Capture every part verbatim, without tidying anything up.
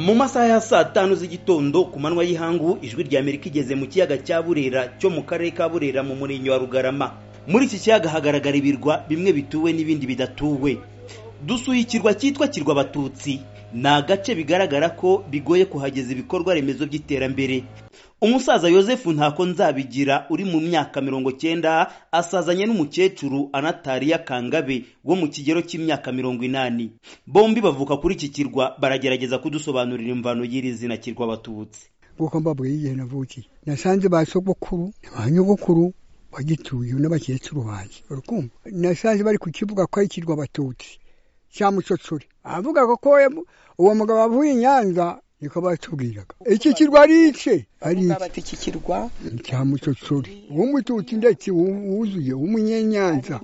Mu masaha ya saa tanu z'igitondo ku manwa y'ihangu ijwi rya Amerika igeze mu kiyaga cya Burera cyo mu karere ka Burera mu murenge wa Rugarama. Muri iki kiyaga hagaragara ibirwa bimwe bituwe n'ibindi bidatuwe. Dusuye ikirwa cyitwa Kirwa Abatutsi, ni agace bigaragara ko bigoye kuhageza ibikorwa remezo by'iterambere. Umusaza Yosefu Ntako Nzabigira uri mu myaka mirongo cyenda asazanye n'umukecuru Anatariya Kangabe wo mu kigero cy'imyaka mirongo inani. Bombi bavuka kuri iki kirwa, baragerageza kudusobanurira imvano y'iri zina Kirwa Abatutsi. Kuko mbabwiye igihe navukiye, nasanze ba sogokuru n'abanyogokuru bagituye n'abakecuru banjye. Urukumva nasanze bari kukivuga ko ari Kirwa Abatutsi cya Mucocore. Avuga ko uwo mugabo avuye Nyanza niko batubwiraga. Iki kirwa ari ice, ari bati iki kirwa cya Mucocore, uwo Mututsi ndetse wuzuye umunyenyanza.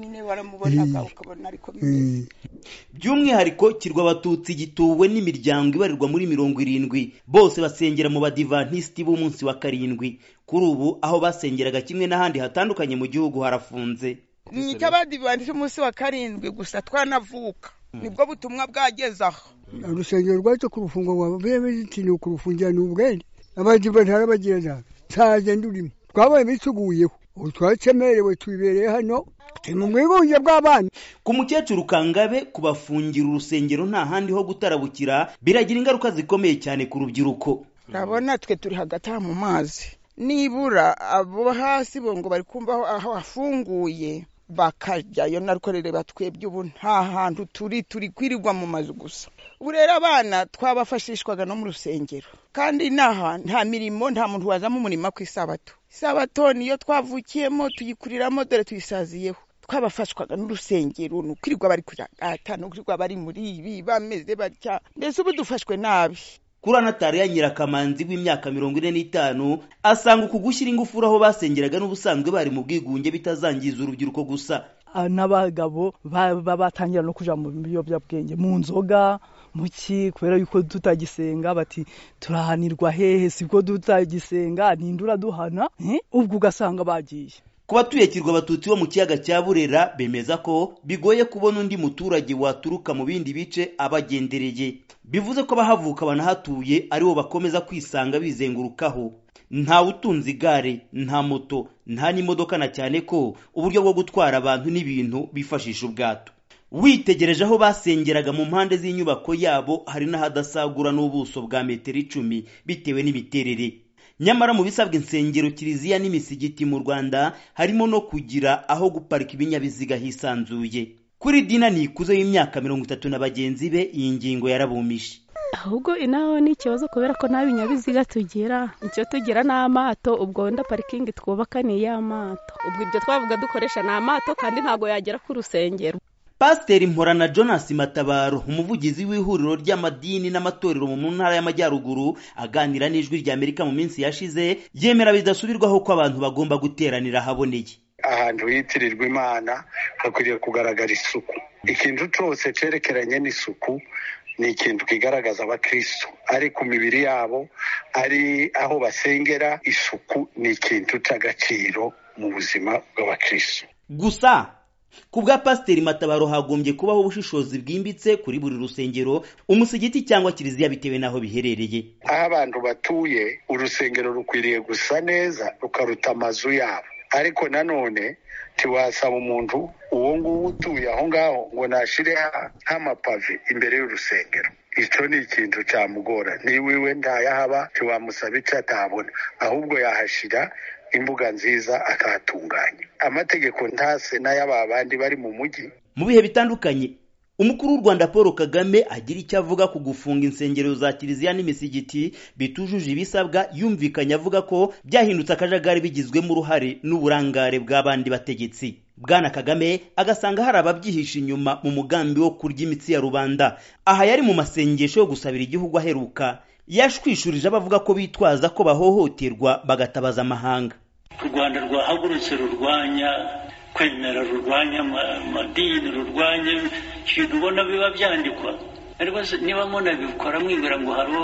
By'umwihariko Kirwa Abatutsi gituwe n'imiryango ibarirwa muri mirongo irindwi, bose basengera mu Badivantiste b'umunsi wa karindwi. Kuri ubu aho basengeraga kimwe n'ahandi hatandukanye mu gihugu harafunze. Ni cy'Abadivantiste umunsi wa karindwi gusa twanavuka. Nibwo butumwa bwagezaho. Urusengero rwacu ku rufungo rwa bebezitini ku rufungira n'ubwende. Abadivantiste arabagirana. Saje ndurimo. Twabaye bisuguyeho. Utwacemerewe twibereye hano. Mu mwigunge bw'abana. Ku mukecuru Kangabe kubafungira urusengero nta handi ho gutarabukira biragira ingaruka zikomeye cyane ku rubyiruko. Urabona twe turi hagati mu mazi. Nibura abo hasi bo ngo bari kumva aho hafunguye bakajyayo narukorere batwebye ubu nta hantu turi turi kwirirwa mu mazu gusa. Ubu rero abana twabafashishwaga no mu rusengero, kandi naha nta mirimo, nta muntu waza mu murima ku isabato. Isabato niyo twavukiyemo tuyikuriramo, dore tuyisaziyeho. Twabafashwaga n'urusengero, nukwirirwa bari kujata, nukwirirwa bari muri ibi bameze batya, mbese ubu dufashwe nabi. Kuri Anatariya Nyirakamanzi w'imyaka mirongo ine n'itanu asanga uku gushyira ingufu aho basengeraga n'ubusanzwe bari mu bwigunge bitazangiza urubyiruko gusa. N'abagabo batangira no kuja mu biyobyabwenge, mu nzoga, muki, kubera yuko tutagisenga bati turahanirwa hehe, sibwo tutagisenga nindura duhana, eh? Ubwo ugasanga bagiye. Ku batuye Kirwa Abatutsi bo mu kiyaga cya Burera bemeza ko bigoye kubona undi muturage waturuka mu bindi bice abagendereye. Bivuze ko bahavuka banahatuye aribo bakomeza kwisanga bizengurukaho. Nta utunze igare, nta moto, nta n'imodoka, na cyane ko uburyo bwo gutwara abantu n'ibintu bifashisha ubwato. Witegereje aho basengeraga mu mpande z'inyubako yabo hari n'ahadasagura n'ubuso bwa metero icumi bitewe n'imiterere. Nyamara mu bisabwa insengero, kiliziya n'imisigiti mu Rwanda harimo no kugira aho guparika ibinyabiziga hisanzuye. Kuri Dina Nikuze y'imyaka mirongo itatu na bagenzi be iyi ngingo yarabumishe. Ahubwo inaho ni ikibazo kubera ko nta binyabiziga tugira, icyo tugira n'amato, ubwo wenda parikingi twubaka ni y'amato. Ubwo ibyo twavuga dukoresha n'amato kandi ntago yagera ku rusengero. Pasiteri Mporana Jonas Matabaro, umuvugizi w'ihuriro ry'amadini n'amatorero mu ntara y'Amajyaruguru, aganira n'ijwi rya Amerika mu minsi yashize, yemera bidasubirwaho ko abantu bagomba guteranira haboneye. Ahantu yitirirwa Imana hakwiriye kugaragara isuku. Ikintu cyose cerekeranye n'isuku ni ikintu kigaragaza abakristo, ari ku mibiri yabo, ari aho basengera. Isuku ni ikintu cy'agaciro mu buzima bw'abakristo. Gusa ku bwa Pasiteri Matabaro hagombye kubaho ubushishozi bwimbitse kuri buri rusengero, umusigiti cyangwa kiliziya bitewe n'aho biherereye. Aho abantu batuye, urusengero rukwiriye gusa neza rukaruta amazu yabo. Ariko nanone tiwasaba umuntu uwo nguwo utuye aho ngaho ngo nashire nk'amapave imbere y'urusengero. Icyo ni ikintu cyamugora. Niwiwe ndayahaba tiwamusaba icyo atabona, ahubwo yahashira imbuga nziza akahatunganya. Amategeko ntase n'ay'aba bandi bari mu mujyi. Mu bihe bitandukanye Umukuru w'u Rwanda Paul Kagame agira icyo avuga ku gufunga insengero za kiliziya n'imisigiti bitujuje ibisabwa, yumvikanye avuga ko byahindutse akajagari bigizwemo uruhare n'uburangare bw'abandi bategetsi. Bwana Kagame agasanga hari ababyihisha inyuma mu mugambi wo kurya imitsi ya rubanda. Aha yari mu masengesho yo gusabira igihugu aheruka, yashwishurije abavuga ko bitwaza ko bahohoterwa bagatabaza amahanga. U Rwanda rwahagurutse rurwanya kwemera, rurwanya amadini, rurwanya ikintu ubona biba byandikwa. Ariko niba muna bikora mwibwira ngo hariho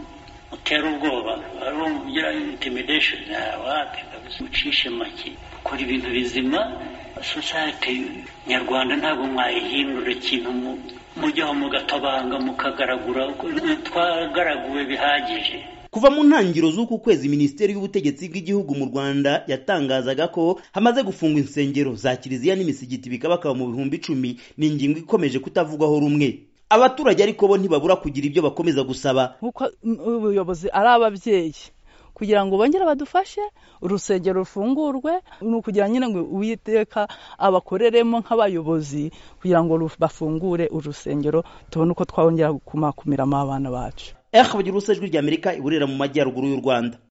utera ubwoba, hariho ugira intimidation, wapi mucishe make, ukora ibintu bizima, society nyarwanda ntabwo mwayihindura ikintu mujyaho mugatabanga mukagaragura twagaraguwe bihagije. Kuva mu ntangiro z'uku kwezi Minisiteri y'Ubutegetsi bw'Igihugu mu Rwanda yatangazaga ko hamaze gufungwa insengero za kiliziya n'imisigiti bikabakaba mu bihumbi icumi, ni ingingo ikomeje kutavugwaho rumwe. Abaturage ariko bo ntibabura kugira ibyo bakomeza gusaba. Nkuko ubuyobozi ari ababyeyi kugira ngo bongere badufashe urusengero rufungurwe, no kugira nyine ngo Uwiteka abakoreremo nk'abayobozi kugira ngo bafungure urusengero tubone uko twongera kumakumiramo abana bacu. Eh, bagira urusejwi ry'Amerika iburera mu majyaruguru y'u Rwanda.